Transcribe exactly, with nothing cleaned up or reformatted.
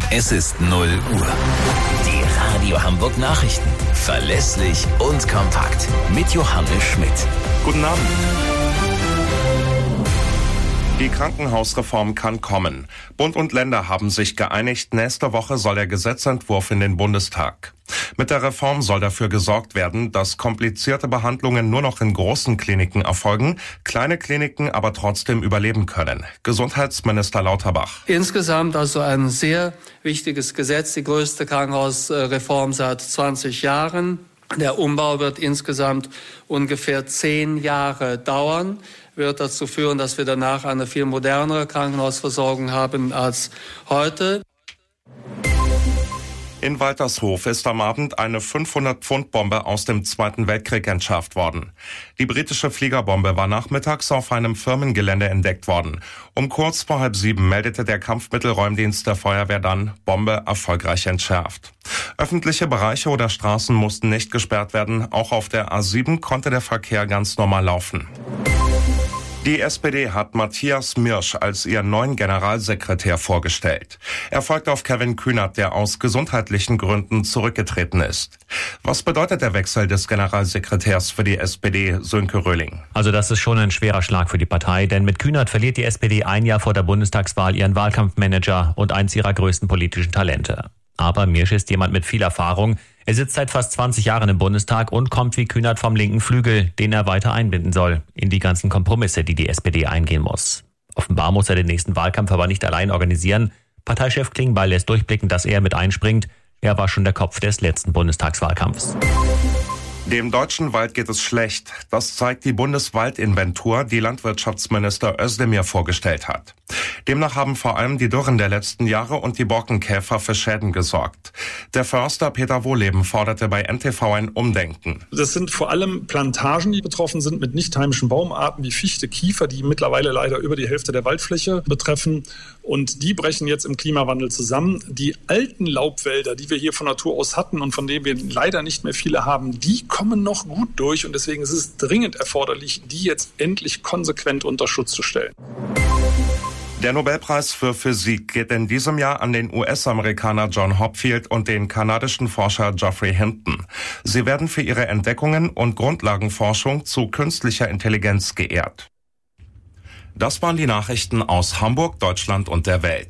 Es ist null Uhr. Die Radio Hamburg Nachrichten. Verlässlich und kompakt. Mit Johannes Schmidt. Guten Abend. Die Krankenhausreform kann kommen. Bund und Länder haben sich geeinigt, nächste Woche soll der Gesetzentwurf in den Bundestag. Mit der Reform soll dafür gesorgt werden, dass komplizierte Behandlungen nur noch in großen Kliniken erfolgen, kleine Kliniken aber trotzdem überleben können. Gesundheitsminister Lauterbach. Insgesamt also ein sehr wichtiges Gesetz, die größte Krankenhausreform seit zwanzig Jahren. Der Umbau wird insgesamt ungefähr zehn Jahre dauern, wird dazu führen, dass wir danach eine viel modernere Krankenhausversorgung haben als heute. In Waltershof ist am Abend eine fünfhundert-Pfund-Bombe aus dem Zweiten Weltkrieg entschärft worden. Die britische Fliegerbombe war nachmittags auf einem Firmengelände entdeckt worden. Um kurz vor halb sieben meldete der Kampfmittelräumdienst der Feuerwehr dann, Bombe erfolgreich entschärft. Öffentliche Bereiche oder Straßen mussten nicht gesperrt werden. Auch auf der A sieben konnte der Verkehr ganz normal laufen. Die S P D hat Matthias Mirsch als ihren neuen Generalsekretär vorgestellt. Er folgt auf Kevin Kühnert, der aus gesundheitlichen Gründen zurückgetreten ist. Was bedeutet der Wechsel des Generalsekretärs für die S P D, Sönke Röhling? Also das ist schon ein schwerer Schlag für die Partei, denn mit Kühnert verliert die S P D ein Jahr vor der Bundestagswahl ihren Wahlkampfmanager und eins ihrer größten politischen Talente. Aber Mirsch ist jemand mit viel Erfahrung. Er sitzt seit fast zwanzig Jahren im Bundestag und kommt wie Kühnert vom linken Flügel, den er weiter einbinden soll, in die ganzen Kompromisse, die die S P D eingehen muss. Offenbar muss er den nächsten Wahlkampf aber nicht allein organisieren. Parteichef Klingbeil lässt durchblicken, dass er mit einspringt. Er war schon der Kopf des letzten Bundestagswahlkampfs. Dem deutschen Wald geht es schlecht. Das zeigt die Bundeswaldinventur, die Landwirtschaftsminister Özdemir vorgestellt hat. Demnach haben vor allem die Dürren der letzten Jahre und die Borkenkäfer für Schäden gesorgt. Der Förster Peter Wohleben forderte bei N T V ein Umdenken. Das sind vor allem Plantagen, die betroffen sind mit nicht heimischen Baumarten wie Fichte, Kiefer, die mittlerweile leider über die Hälfte der Waldfläche betreffen. Und die brechen jetzt im Klimawandel zusammen. Die alten Laubwälder, die wir hier von Natur aus hatten und von denen wir leider nicht mehr viele haben, die kommen noch gut durch. Und deswegen ist es dringend erforderlich, die jetzt endlich konsequent unter Schutz zu stellen. Der Nobelpreis für Physik geht in diesem Jahr an den U S-Amerikaner John Hopfield und den kanadischen Forscher Geoffrey Hinton. Sie werden für ihre Entdeckungen und Grundlagenforschung zu künstlicher Intelligenz geehrt. Das waren die Nachrichten aus Hamburg, Deutschland und der Welt.